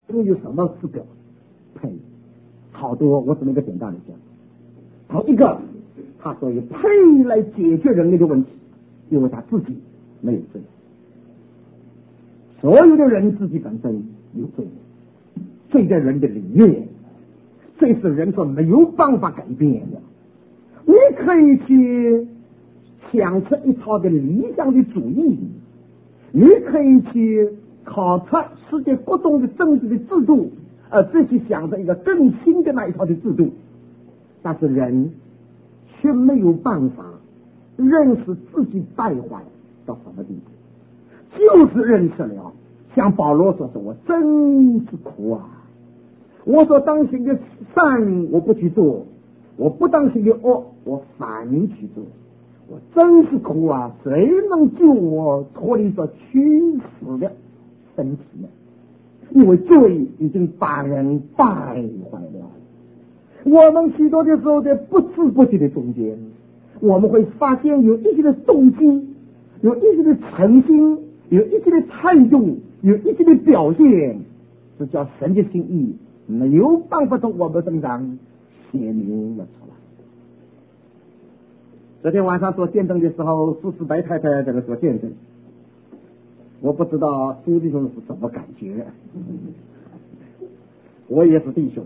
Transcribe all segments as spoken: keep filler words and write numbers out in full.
人有什么资格配？好多，我只能够简单的讲。头一个，他所以配来解决人类的问题，因为他自己没有罪。所有的人自己本身有罪，罪在人的里面，这是人所没有办法改变的。你可以去想出一套的理想的主义，你可以去考察世界各种的政治的制度，而这去想着一个更新的那一套的制度，但是人却没有办法认识自己败坏到什么地步。就是认识了，像保罗所说，我真是苦啊！我所当行的善我不去做，我不当行的恶我反去做，我真是苦啊！谁能救我脱离这屈死的身体呢？因为罪已经把人败坏了。我们许多的时候在不知不觉的中间，我们会发现有一些的动机，有一些的诚心，有一些的态度，有一些的表现，是叫神的心意没有办法从我们身上显明了出来。昨天晚上做见证的时候，苏斯白太太在那做见证，我不知道苏弟兄是什么感觉。我也是弟兄，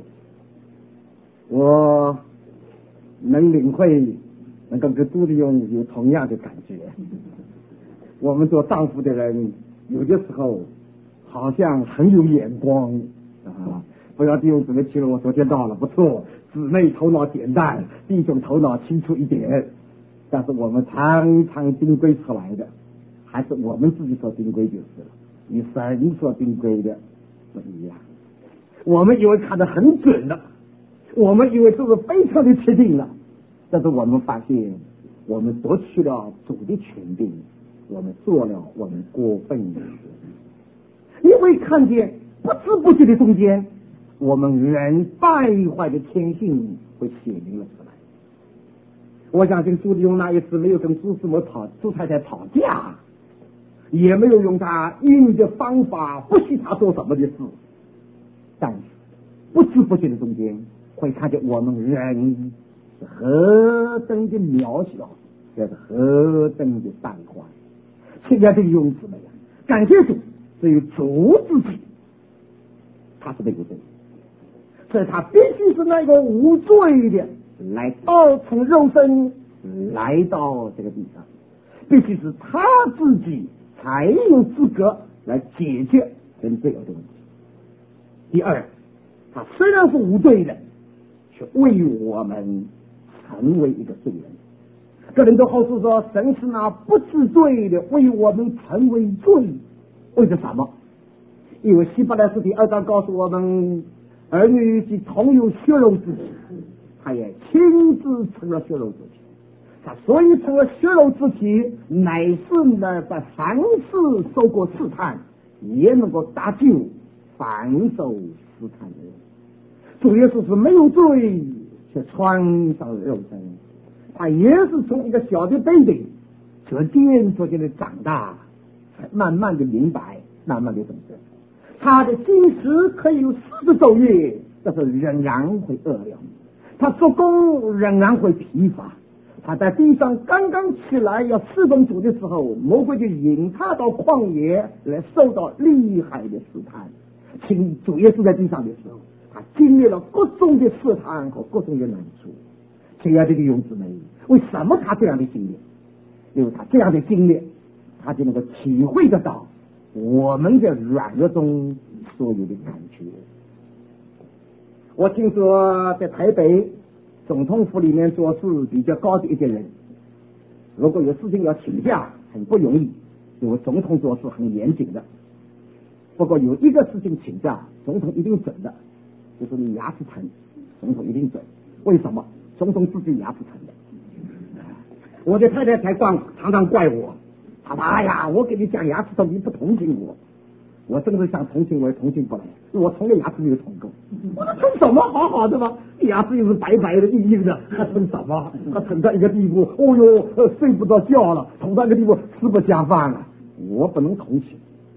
我能领会，能够跟朱弟兄有同样的感觉。我们做丈夫的人，有的时候好像很有眼光啊！不要弟兄姊妹去了，我昨天到了，不错，姊妹头脑简单，弟兄头脑清楚一点。但是我们常常定规出来的，还是我们自己所定规就是了，与神所定规的不一样。我们以为看得很准了，我们以为这是非常的确定了，但是我们发现，我们夺取了主的权柄，我们做了我们过分的事。你会看见不知不觉的中间，我们人败坏的天性会显明了出来。我相信朱弟兄那一次没有跟朱师母吵，朱太太吵架，也没有用他硬的方法不许他做什么的事，但是不知不觉的中间会看见我们人是何等的渺小，也是何等的败坏。现在这个用词没有，感谢主，只有主自己他是没有罪，所以他必须是那个无罪的来道成肉身来到这个地上，必须是他自己才有资格来解决人罪恶的问题。第二，他虽然是无罪的，却为我们成为一个罪人。哥林多后书说，神是那不知罪的为我们成为罪，为了什么？因为希伯来书第二章告诉我们，儿女既同有血肉之体，他也亲自成了血肉之体。他所以成了血肉之体，乃是呢在凡事受过试探，也能够搭救凡受试探的人。主耶稣是没有罪，却穿上肉身，他也是从一个小的 baby 逐渐逐渐的长大，慢慢的明白，慢慢的懂得。他的进食可以有四个昼夜，但是仍然会饿了。他做工仍然会疲乏。他在地上刚刚起来要侍奉主的时候，魔鬼就引他到旷野来受到厉害的试探。请主耶稣在地上的时候，他经历了各种的试探和各种的难处。亲爱的弟兄姊妹，为什么他这样的经历？因为他这样的经历，他就能够体会得到我们的软弱中所有的感觉。我听说在台北总统府里面做事比较高的一些人，如果有事情要请假很不容易，因为总统做事很严谨的。不过有一个事情请假，总统一定准的，就是你牙齿疼，总统一定准。为什么？总统自己牙齿疼的。我的太太才怪，常常怪我，他说：“哎呀，我给你讲牙齿疼，你不同情我。”我真是想同情，我也同情不来。我从来牙齿没有疼过，我说疼什么？好好的嘛，牙齿又是白白的、硬硬的，他疼什么？他疼到一个地步，哦哟，睡不着觉了；疼到一个地步，吃不下饭了。我不能同情，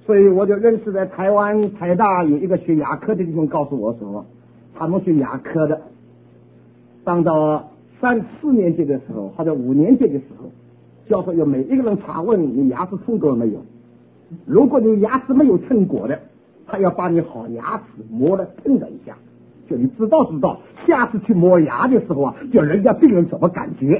所以我就认识在台湾台大有一个学牙科的弟兄告诉我说，他们学牙科的当到三四年级的时候或者五年级的时候，教授要每一个人查问你牙齿撑过了没有，如果你牙齿没有撑过的，他要把你好牙齿磨了蹭了一下，就你知道知道下次去磨牙的时候啊，就人家病人怎么感觉。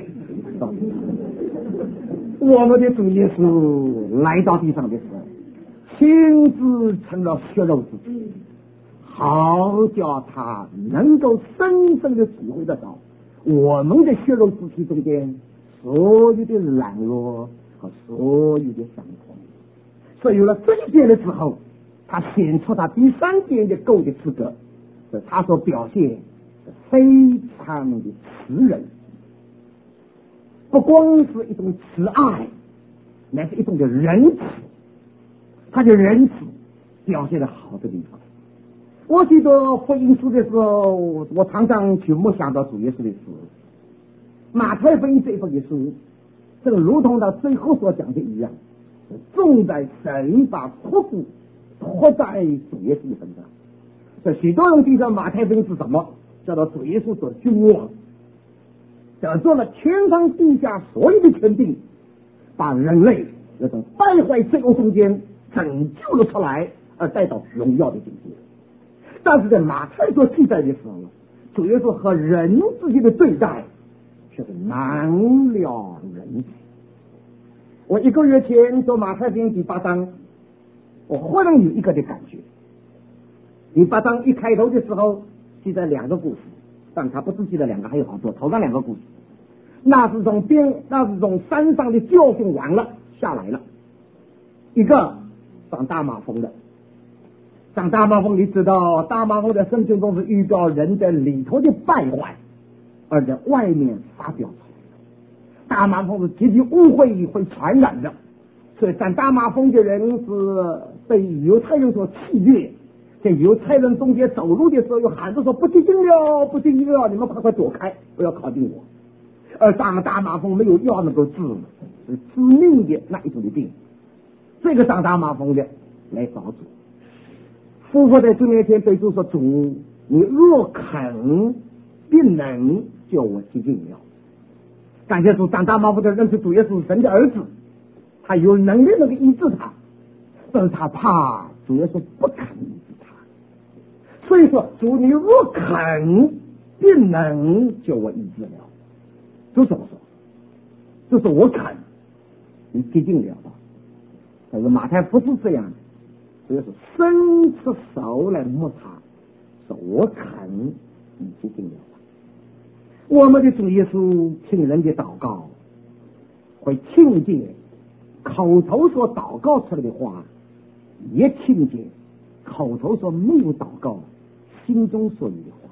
我们的主耶稣来到地上的时候，亲自成了血肉之体，好叫他能够深深的体会得到我们的血肉之体中间所有的软弱和所有的伤痛。所以有了这一点的时候，他显出他第三点的够的资格，他所表现非常的慈仁，不光是一种慈爱，乃是一种的仁慈。他的仁慈表现的好的地方。我记得福音书的时候，我常常去默想到主耶稣的事。马太福音这一份的书，正如同他最后所讲的一样，重在神把托付托在主耶稣的身上。所以许多人记得马太福音是什么？叫做主耶稣做君王，得做了天上地下所有的权柄，把人类那种败坏罪恶中间拯救了出来，而带到荣耀的境界。但是在马太所记载的时候，主耶稣和人之间的对待却是难了人己。我一个月前做马太福音第八章，我忽然有一个的感觉。第八章一开头的时候记载两个故事，但他不是记载两个，还有好多。头上两个故事，那是从边那是从山上的教训完了下来了。一个长大麻风的，长大麻风，你知道大麻风的生命中是预表人的里头的败坏，而在外面发表出来。大麻风是极其污秽会传染的，所以长大麻风的人是被犹太人所弃绝，在犹太人中间走路的时候又喊着说不洁净了不洁净了，你们快快躲开，不要靠近我。而大大麻风没有药能够治，是致命的那一种的病。这个长大麻风的来找主，复活在主面前对主说，主你若肯必能叫我洁净了。感谢主，长大麻风的认识主耶稣是神的儿子，他有能力能够医治他，但是他怕主耶稣不肯医治他，所以说主你若肯必能叫我医治了。主怎么说？就是我肯你洁净了吧。但是马太不是这样的，所以说伸出手来摸他，说我肯你洁净了吧。我们的主耶稣听人的祷告，会听见口头所祷告出来的话，也听见口头所没有祷告心中所有的话。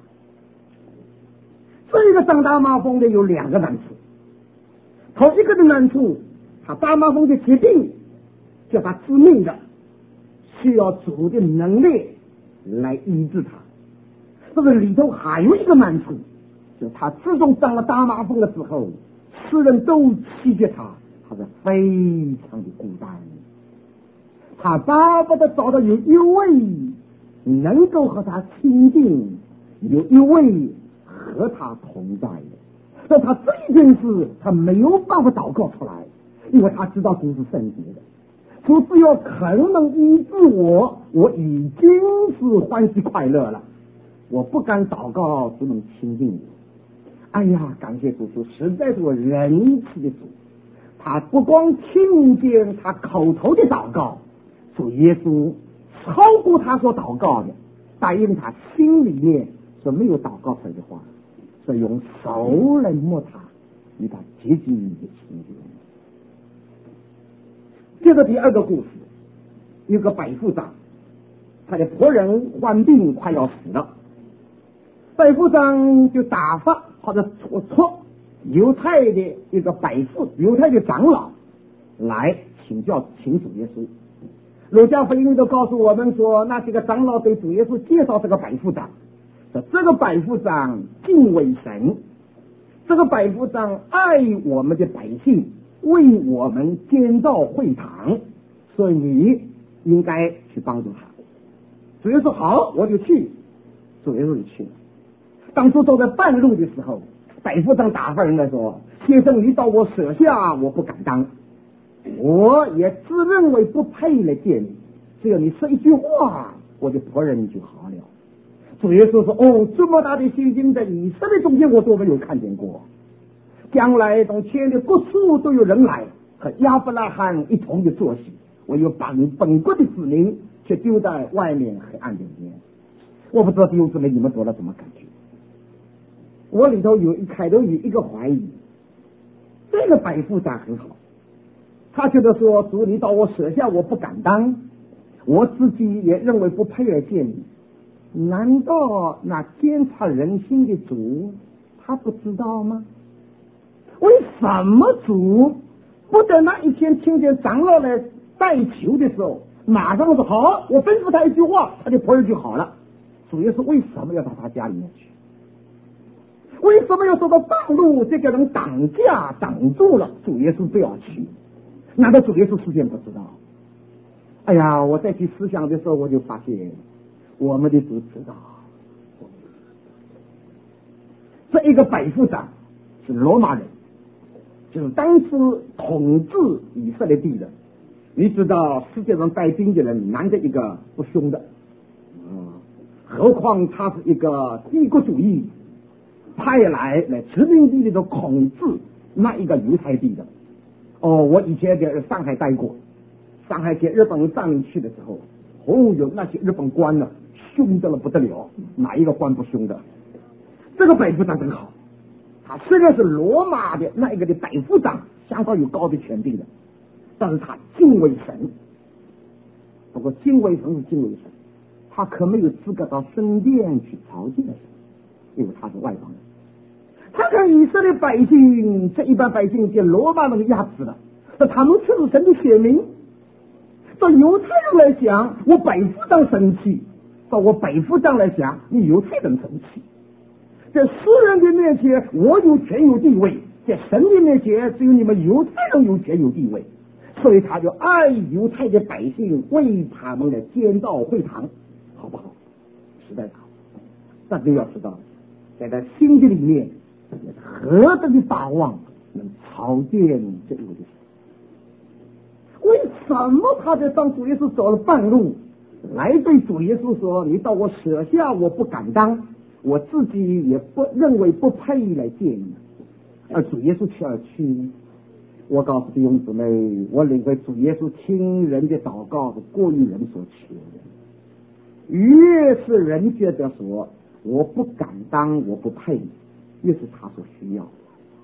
这个长大麻风的有两个难处，头一个的难处，他大麻风的疾病叫他致命的，需要主的能力来医治他。这个里头还有一个难处，就他自从长了大麻风的时候，世人都弃绝他，他是非常的孤单。他巴不得找到有一位能够和他亲近，有一位和他同在的，但他这一件事他没有办法祷告出来，因为他知道主是圣洁的。主只要肯能医治我，我已经是欢喜快乐了，我不敢祷告只能亲近你。哎呀，感谢主，主实在是我仁慈的主，他不光听见他口头的祷告，主耶稣超过他所祷告的，答应他心里面所没有祷告出来的话，所以用手来摸他，与他接近你的亲近。接着第二个故事，有个百夫长，他的仆人患病快要死了，百夫长就打发或者戳戳犹太的一个百夫犹太的长老来请教请主耶稣。路加福音都告诉我们说，那些个长老对主耶稣介绍这个百夫长，说这个百夫长敬畏神，这个百夫长爱我们的百姓，为我们建造会堂，所以你应该去帮助他。主耶稣说好，我就去。主耶稣就去了。当初走在半路的时候，百夫长打发人来说：“先生，你到我舍下，我不敢当，我也自认为不配来见你，只要你说一句话，我的仆人就好了。”主耶稣说：“哦，这么大的信心在以色列中间，我都没有看见过。将来从千里各处都有人来，和亚伯拉罕一同的坐席。我又把你本国的子民却丢在外面黑暗里面。”我不知道弟兄姊妹你们读了怎么感觉？我里头有一开头有一个怀疑，这个百夫长很好，他觉得说主你到我舍下我不敢当，我自己也认为不配来见你。难道那监察人心的主他不知道吗？为什么主不在那一天听见长老来代求的时候马上说好，我吩咐他一句话，他的仆人就好了？主耶稣为什么要到他家里面去？为什么要走到半路这个人挡架挡住了，主耶稣不要去？难道主耶稣事先不知道？哎呀，我再去思想的时候我就发现我们的主知道。这一个百夫长是罗马人，就是当时统治以色列地的。你知道世界上带兵的人难得一个不凶的，嗯，何况他是一个帝国主义派来来殖民地里头统治那一个犹太地的。哦，我以前在上海待过，上海给日本占去的时候，哦，有那些日本官呢，凶得了不得了，哪一个官不凶的？这个百夫长真好，他虽然是罗马的那一个的百夫长，相当有高的权柄的，但是他敬畏神。不过敬畏神是敬畏神，他可没有资格到圣殿去朝见神，因为他是外邦人。他看以色列百姓，这一般百姓给罗马人压制了，那他们却是神的选民。到犹太人来讲，我百夫长生气；到我百夫长来讲，你犹太人生气。在世人的面前，我有权有地位；在神的面前，只有你们犹太人有权有地位。所以他就爱犹太的百姓，为他们来建造会堂，好不好？实在好。但是要知道，在他心的里面何等的大望能朝见这一位的神。为什么他在当主耶稣走了半路，来对主耶稣说：“你到我舍下，我不敢当，我自己也不认为不配来见你。”而主耶稣却要去。我告诉弟兄姊妹，我领会主耶稣听人的祷告是过于人所求的。越是人觉得说我不敢当，我不配，越是他所需要的。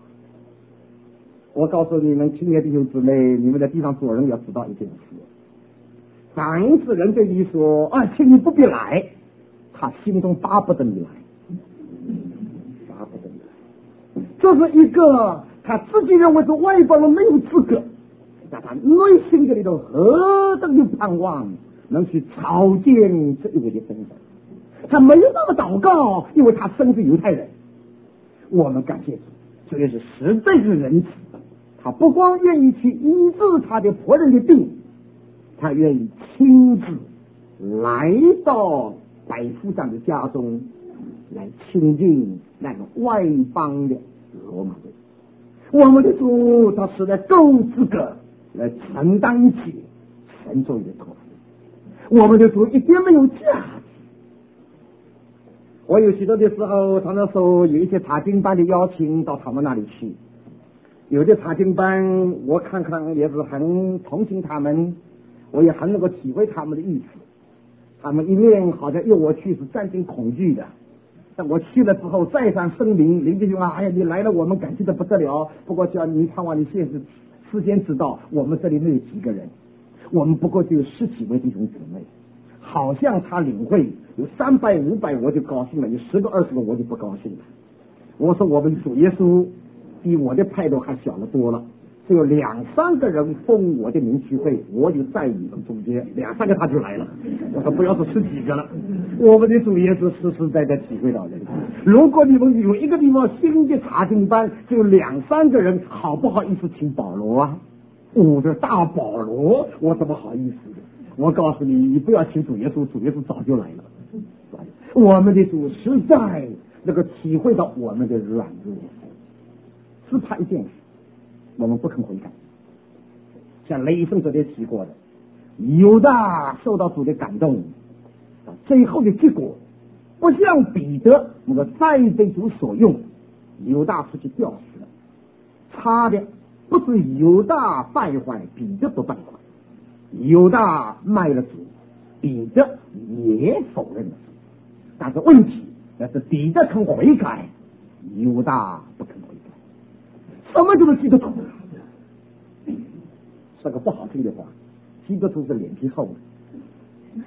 我告诉你们，亲爱的弟兄姊妹，你们在地上做人要知道一件事：凡是人对你说啊，请你不必来，他心中巴不得你来，巴不得你来。这是一个他自己认为是外邦人没有资格，在他内心的里头何等的盼望能去朝见这一位的真神。他没有那么祷告，因为他生是犹太人。我们感谢主，这也是实在是仁慈。他不光愿意去医治他的仆人的病，他愿意亲自来到百夫长的家中来亲近那个外邦的罗马人。我们的主他实在够资格来承担起神作为的托付。我们的主一点没有价值。我有许多的时候常常受有一些查经班的邀请到他们那里去，有的查经班我看看也是很同情他们，我也很能够体会他们的意思。他们一面好像要我去是战惊恐惧的，但我去了之后再三声明，林弟兄啊，哎呀，你来了我们感激的不得了，不过叫你盼望你现实事先知道，我们这里没有几个人，我们不过就有十几位弟兄姊妹。好像他领会有三百五百我就高兴了，有十个二十个我就不高兴了。我说我们主耶稣比我的派头还小了多了，只有两三个人奉我的名聚会，我就在你们中间，两三个他就来了。我说不要说十几个了，我们的主耶稣实实在在体会到的。如果你们有一个地方新的查经班，就两三个人，好不好意思请保罗啊？我的大保罗，我怎么好意思？ 我告诉你，你不要请主耶稣，主耶稣早就来了。我们的主实在那个体会到我们的软弱，只怕一件事，我们不肯悔改。像雷声昨天提过的，犹大受到主的感动，最后的结果不像彼得那个再被主所用，犹大出去吊死了。差的不是犹大败坏，彼得不败坏。犹大卖了主，彼得也否认了主。但是问题那是彼得肯悔改，犹大不肯悔改。什么就是基督徒？说个不好听的话，基督徒是脸皮厚的。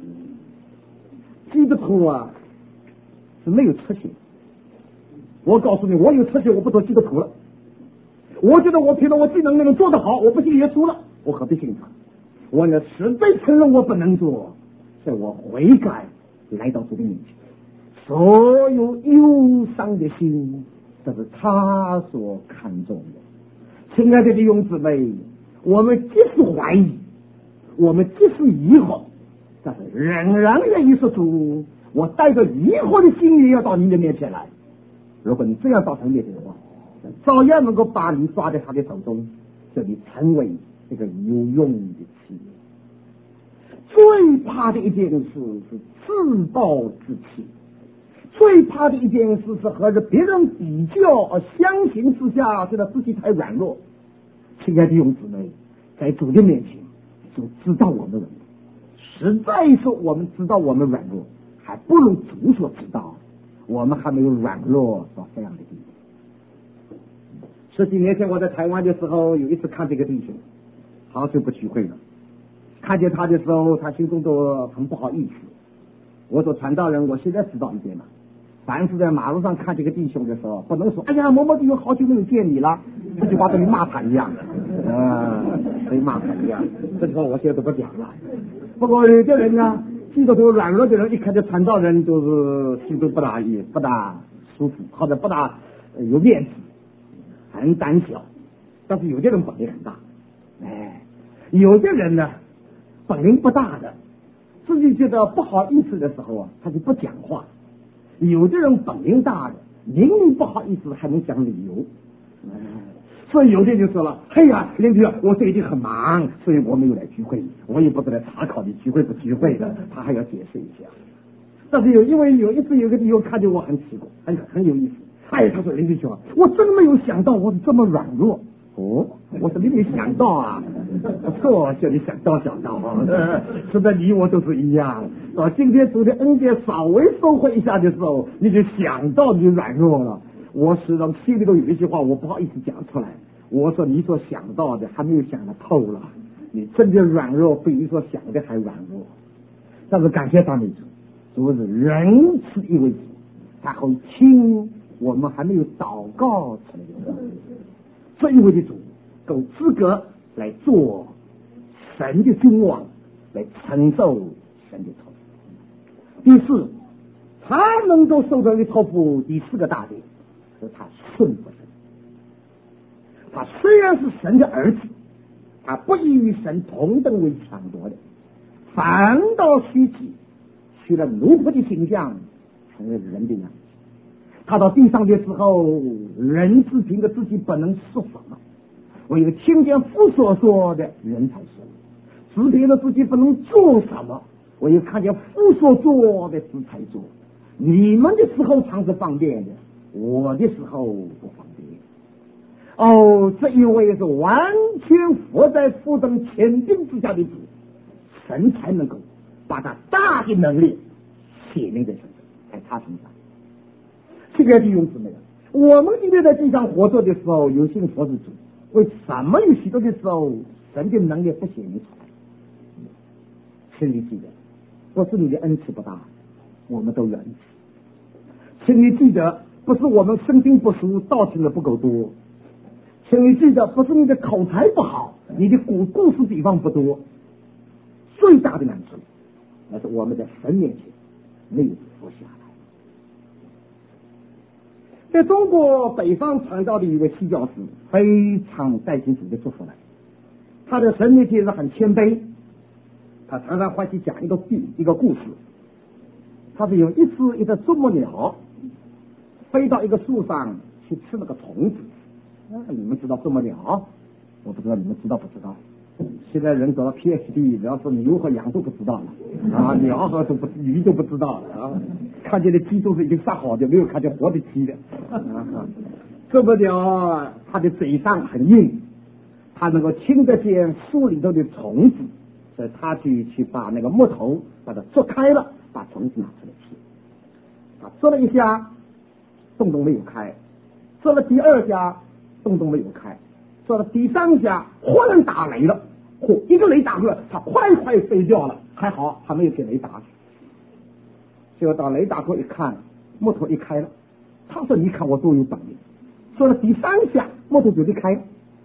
基督徒啊是没有出息。我告诉你，我有出息，我不做基督徒了。我觉得我凭着我技能能做得好，我不信耶稣了，我何必信他？我呢实在承认我不能做，所以我悔改来到主的面前。所有忧伤的心这是他所看重的。亲爱的弟兄姊妹，我们即使怀疑，我们即使疑惑，但是仍然愿意说主，我带着疑惑的心也要到你的面前来。如果你这样到他面前的话，照样能够把你抓在他的手中，这里成为这个有用的器。最怕的一件事是自暴自弃，最怕的一件事是和着别人比较而相形之下觉得自己太软弱。亲爱的弟兄姊妹，在主的面前就知道我们软弱，实在说我们知道我们软弱，还不如主所知道，我们还没有软弱到这样的地步。十几年前我在台湾的时候，有一次看这个弟兄好久不聚会了，看见他的时候，他心中都很不好意思。我说传道人，我现在知道一点了，凡是在马路上看这个弟兄的时候，不能说哎呀某某弟兄好久没有见你了，这句话跟你骂他一样啊，跟骂他一样，这句话我现在都不讲了。不过有的人呢，心头软弱的人一看见传道人就是心中不大意不大舒服，或者不大有面子，很胆小。但是有的人本领很大，哎，有的人呢本领不大的，自己觉得不好意思的时候啊，他就不讲话。有的人本领大的，明明不好意思还能讲理由。哎，所以有的人就说了，哎呀林弟兄，我最近很忙，所以我没有来聚会，我也不是来查考你聚会不聚会的，他还要解释一下。但是有因为有一次有个弟兄看见我很奇怪，很很有意思，哎，他说林弟兄，我真没有想到我是这么软弱。哦，我说你没想到啊，不错，叫你想到想到啊，是的，你我都是一样。到今天主的恩典稍微收回一下的时候，你就想到你软弱了。我始终心里头有一句话，我不好意思讲出来。我说你所想到的还没有想得透了，你真的软弱比你所想的还软弱。但是感谢大美主，主是仁慈一位主，他会听我们还没有祷告出来的。这一位的主够资格来做神的君王，来承受神的托付。第四，他能够受到的托付，第四个大点是他顺服神。他虽然是神的儿子，他不以与神同等为抢夺的，反倒虚己，取了奴仆的形象，成为人的样子。他到地上的时候，人只凭着自己本能说什么，唯有听见父所说的人才说；只凭着自己不能做什么，唯有看见父所做的事才做。你们的时候常是方便的，我的时候不方便。哦，这一位是完全活在父等权柄之下的主，神才能够把他大的能力显明在身上，在他身上。这个弟兄姊妹，我们今天在地上活着的时候，有幸服侍主，为什么有许多的时候神的能力不显明出来？请你记得，不是你的恩赐不大，我们都有恩赐。请你记得，不是我们圣经不熟，道听的不够多。请你记得，不是你的口才不好，你的古故事地方不多。最大的难处，那是我们在神面前没有服下来。在中国北方传道的一位西教士，非常带进主的祝福来。他的神面前是很谦卑， 他常常欢喜讲一个句一个故事。他说有一次一个啄木鸟飞到一个树上去吃那个虫子。啊，你们知道啄木鸟？我不知道你们知道不知道？现在人走到 P H D， 只要是牛和羊都不知道了啊，鸟和都不鱼都不知道了啊。看见的鸡都是已经杀好的，没有看见活的鸡的。啊，啄木鸟它的嘴上很硬，它能够听得见树里头的虫子，所以它去去把那个木头把它啄开了，把虫子拿出来吃。啊，啄了一下，洞洞没有开；啄了第二下，洞洞没有开；啄了第三下，忽然打雷了，嚯，一个雷打过来，它快快飞掉了。还好它没有给雷打死。结果到雷打过一看，木头一开了。他说：“你看我多有本领。”说了第三下，木头就离开了。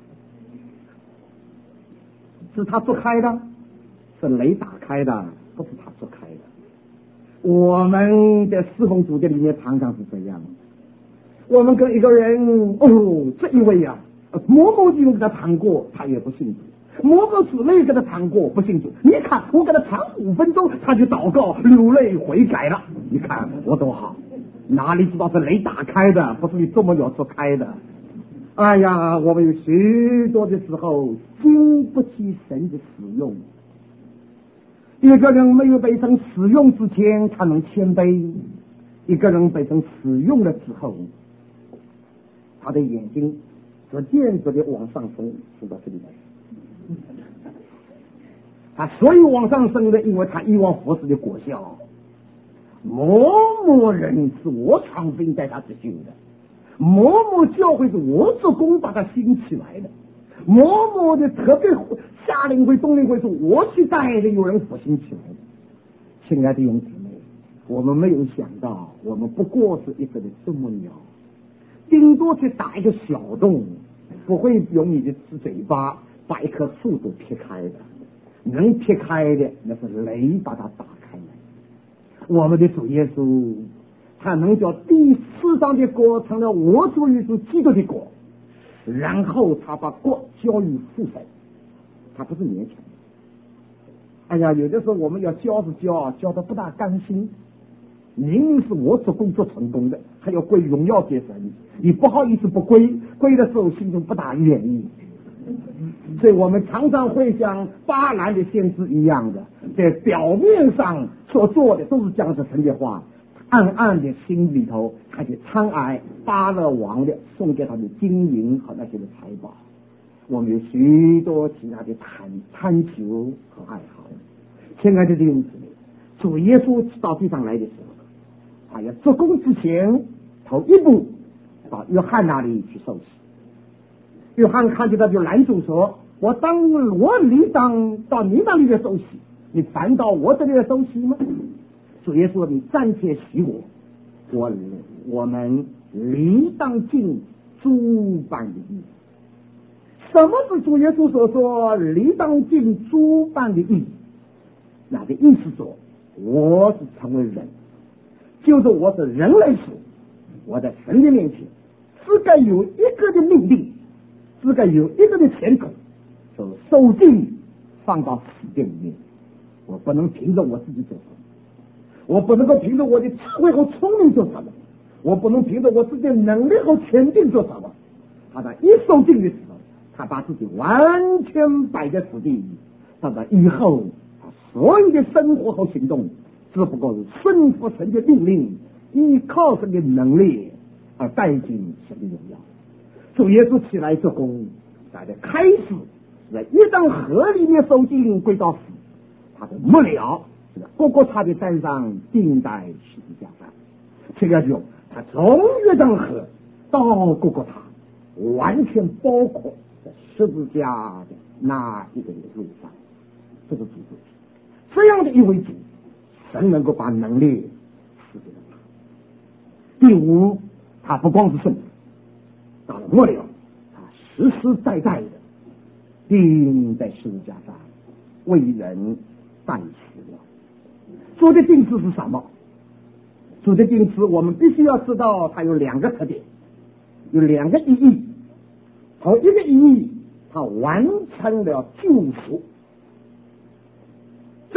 是他做开的，是雷打开的，不是他做开的。我们在侍奉主的里面常常是这样。我们跟一个人，哦，这一位啊，某某地方给他谈过，他也不信主；某个姊妹给他谈过，不信主。你看我给他谈五分钟，他就祷告流泪悔改了。你看我多好，哪里知道是雷打开的，不是你这么鸟做开的。哎呀，我们有许多的时候经不起神的使用。一个人没有被神使用之前，他能谦卑；一个人被神使用了之后，他的眼睛逐渐逐渐往上升，升到这里来。他所以往上升的，因为他以往服侍的果效。某某人是我传福音带他得救的，某某教会是我做工把他兴起来的，某某的特别夏令会、冬令会是我去带的，有人复兴起来的。亲爱的弟兄姊妹，我们没有想到，我们不过是一个的啄木鸟，顶多去打一个小洞，不会用你的嘴巴把一棵树都劈开的。能劈开的，那是雷把它打开来。我们的主耶稣，他能叫地世上的果成了我主耶稣基督的果，然后他把国交于父神，他不是勉强。哎呀，有的时候我们要教是教，教的不大甘心。明明是我做工作成功的，还要归荣耀给神，你不好意思不归，归的时候心中不大愿意。所以我们常常会像巴兰的先知一样的，在表面上所做的都是讲着神的话，暗暗的心里头还去贪爱巴勒王的送给他的金银和那些的财宝。我们有许多其他的贪贪求和爱好。亲爱的弟兄姊妹，主耶稣到地上来的时候，他要做工之前，头一步到约翰那里去受洗。约翰看见他就拦住说：“我当我理当到你那里来受洗，你反到我这里来受洗吗？”主耶稣说：“你暂且洗我，我我们理当尽诸般的义。”什么是主耶稣所说理当尽诸般的义？那个意思说，我是成为人，就是我是人来说，我在神的面前只该有一个的命令，只该有一个的前口，就是受尽放到死地里面。我不能凭着我自己做什么，我不能够凭着我的智慧和聪明做什么，我不能凭着我自己的能力和前进做什么。他在一受尽的时候，他把自己完全摆在死地，到了以后，他所有的生活和行动只不过是顺服神的命令，依靠神的能力而带进神的荣耀。主耶稣起来做工，在这开始在约旦河里面受尽归到死，他的末了是在各各他的山上钉在十字架上。这个就他从约旦河到各各他，完全包括在十字架的那一个路上。这个主主这样的一位主，神能够把能力赐给了他。第五，他不光是圣子，到了末了，他实实在在的钉在十字架上，为人代死了。主的钉子是什么？主的钉子我们必须要知道，它有两个特点，有两个意义。头一个意义，它完成了救赎。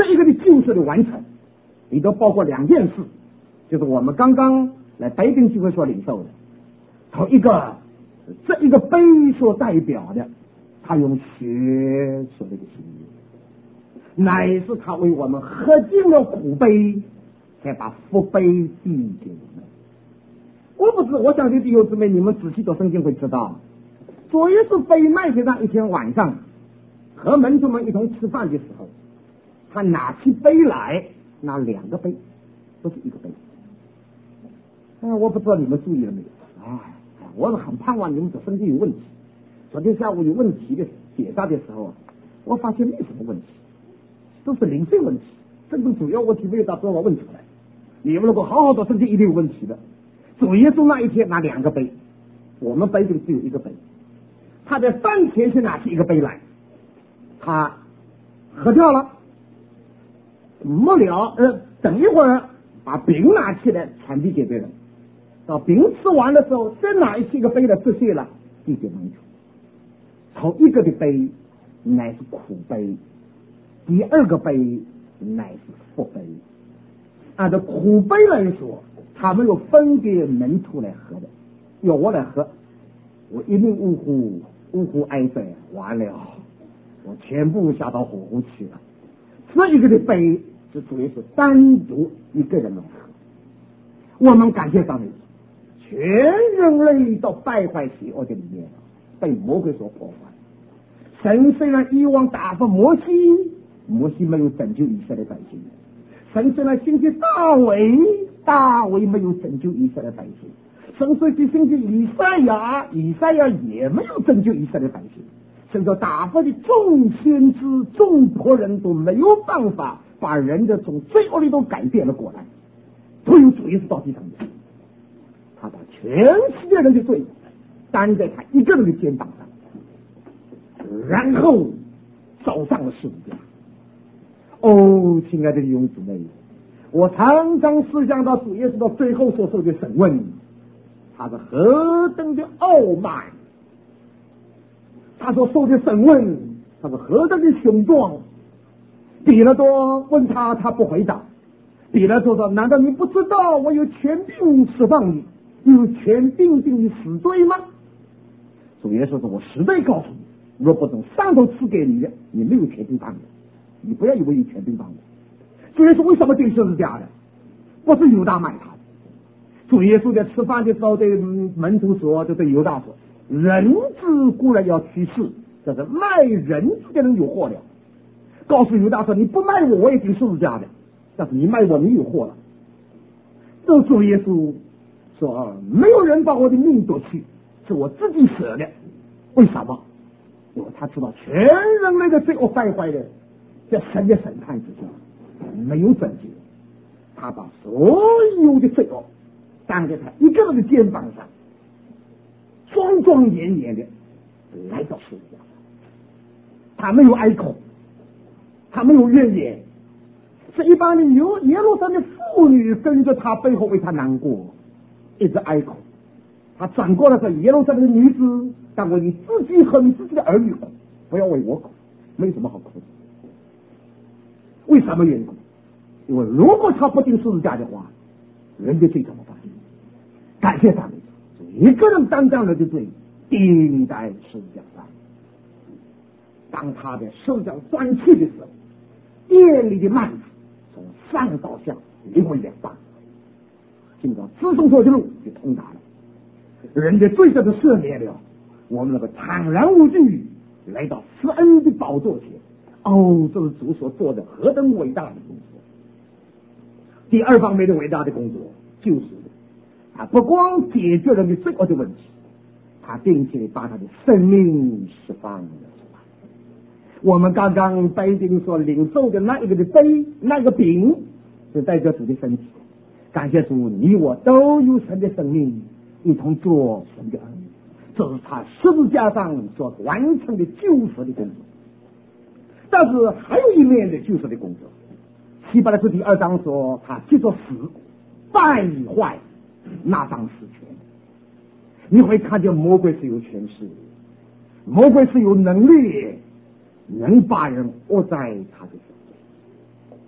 这一个的救赎的完成，里头包括两件事，就是我们刚刚来北京聚会所领受的。头一个，这一个杯所代表的，他用血所的心意，乃是他为我们喝尽了苦杯，才把福杯递给我们。我不知，我相信弟兄姊妹，你们仔细读圣经会知道，主耶稣被卖的那一天晚上，和门徒们一同吃饭的时候，他拿起杯来，拿两个杯，不是一个杯。嗯，我不知道你们注意了没有？哎，我是很盼望你们读圣经有问题。昨天下午有问题的解答的时候，我发现没什么问题，都是零碎问题，真正主要问题没有到多少问出来。你们如果好好读圣经，一定有问题的。主耶稣那一天拿两个杯，我们杯里只有一个杯。他在饭前先拿起一个杯来，他喝掉了，末了呃，等一会儿把饼拿起来传递给别人，到饼吃完的时候，再拿起一个杯来吃谢了，递给门徒。头一个的杯乃是苦杯，第二个杯乃是福杯。按照苦杯来说，他们有分给门徒来喝的，由我来喝，我一定呜呼呜呼哀哉，完了，我全部下到火湖去了。这一个的杯是主要是单独一个人来喝。我们感谢上帝，全人类都败坏邪恶的里面，被魔鬼所破坏。神虽然以往打发摩西，摩西没有拯救以色列百姓；神虽然兴起大卫，大卫没有拯救以色列百姓；神虽然兴起以赛亚，以赛亚也没有拯救以色列百姓。甚至打发的众先知、众仆人都没有办法把人的从罪恶里都改变了过来，都有主耶稣到地上来，他把全世界人的罪担在他一个人的肩膀上，然后走上了十字架。哦，亲爱的弟兄姊妹，我常常思想到主耶稣到最后所受的审问，他是何等的傲慢，他所受的审问，他是何等的雄壮。彼拉多问他，他不回答。彼拉多说：“难道你不知道我有权柄释放你，有权柄定你死罪吗？”主耶稣说：“我实在告诉你，若不从上头赐给你的，你没有权柄帮我。你不要以为有权柄帮我。”主耶稣为什么定十字架的？不是犹大卖他的。主耶稣在吃饭的时候对门徒说，就对犹大说：“人子固然要去世，这是卖人子的人有祸了。”告诉犹大说：“你不卖我，我也定十字架的。但是你卖我，你有祸了。”这主耶稣说：“没有人把我的命夺去，是我自己舍的。为什么？因为他知道全人类的罪恶败坏的，在神的审判之下没有拯救。他把所有的罪恶担在他一个人的肩膀上，庄庄严严的来到十字架上。他没有哀口，他没有怨言，是一般的有耶路撒冷的妇女跟着他背后为他难过，一直哀口。他转过来说：“耶路撒冷的女子，但为你自己和你自己的儿女哭，不要为我哭，没什么好哭的。”为什么缘故？因为如果他不定十字架的话，人的罪怎么办？感谢上帝，一个人担当人的罪，钉在十字架上。当他的十字架断气的时候，殿里的幔子从上到下离为两半，经过支送所的路就通达了，人的罪得的赦免了，我们能够坦然无惧来到施恩的宝座前。哦，这是主所做的何等伟大的工作！第二方面的伟大的工作就是他不光解决人的罪恶的问题，他并且把他的生命释放了出来。我们刚刚北京所领受的那一个的杯，那个饼，是代表主的身体。感谢主，你我都有神的生命，一同做神的儿女。这是他十字架上所完成的救赎的工作。但是还有一面的救赎的工作，希伯来书第二章说，他接着死败坏那张死权。你会看见魔鬼是有权势，魔鬼是有能力，能把人握在他的手中。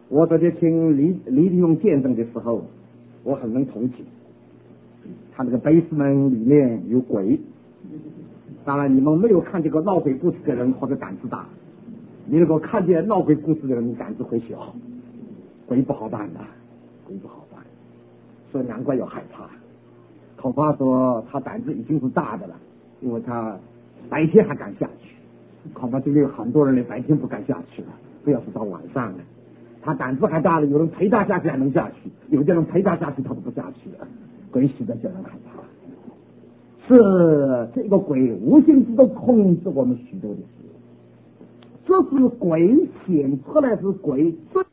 我昨天听李李立用见证的时候，我很能同情。他那个贝斯门里面有鬼，当然你们没有看这个闹鬼故事的人或者胆子大，你如果看见闹鬼故事的人胆子会小，鬼不好办的，鬼不好办，所以难怪要害怕。恐怕说他胆子已经是大的了，因为他白天还敢下去，恐怕这里有很多人连白天不敢下去了，不要是到晚上了。他胆子还大了，有人陪他下去还能下去，有的人陪他下去他都不下去了，鬼使得叫人害怕。是这个鬼无形之中控制我们许多的事，这是鬼显出来是鬼。